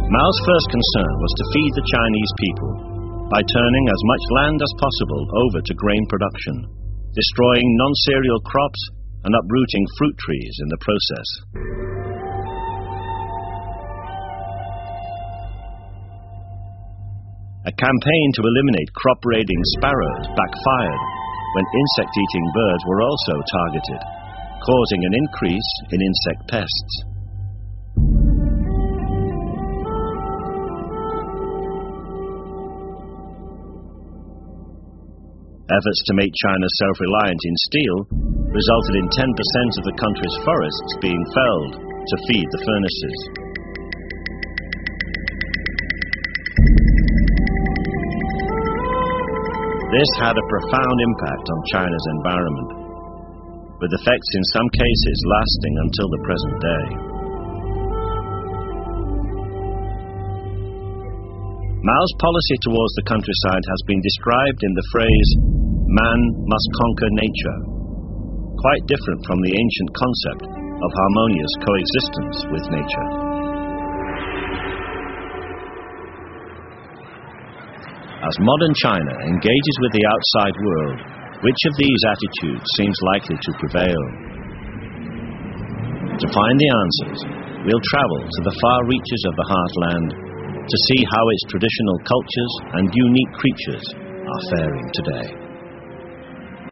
Mao's first concern was to feed the Chinese people by turning as much land as possible over to grain production, destroying non-cereal crops and uprooting fruit trees in the process. A campaign to eliminate crop-raiding sparrows backfired when insect-eating birds were also targeted, causing an increase in insect pests. Efforts to make China self-reliant in steel resulted in 10% of the country's forests being felled to feed the furnaces. This had a profound impact on China's environment, with effects in some cases lasting until the present day. Mao's policy towards the countryside has been described in the phrase, "Man must conquer nature," quite different from the ancient concept of harmonious coexistence with nature. As modern China engages with the outside world, which of these attitudes seems likely to prevail? To find the answers, we'll travel to the far reaches of the heartland to see how its traditional cultures and unique creatures are faring today.